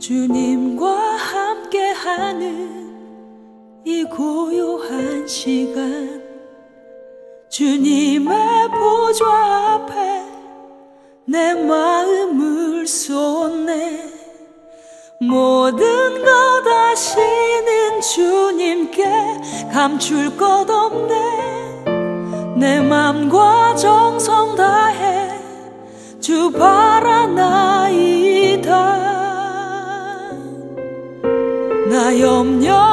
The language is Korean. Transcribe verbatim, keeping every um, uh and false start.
주님과 함께하는 이 고요한 시간, 주님의 보좌 앞에 내 마음을 쏟네. 모든 것 아시는 주님께 감출 것 없네. 내 맘과 정성 다해 주 바라나이다. 나 염려